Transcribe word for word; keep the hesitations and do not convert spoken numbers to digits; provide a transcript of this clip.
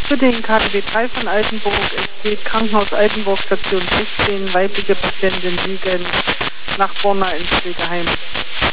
Für den K D W drei von Altenburg, es steht Krankenhaus Altenburg, Station sechzehn, weibliche Patientin liegen nach Borna ins Pflegeheim.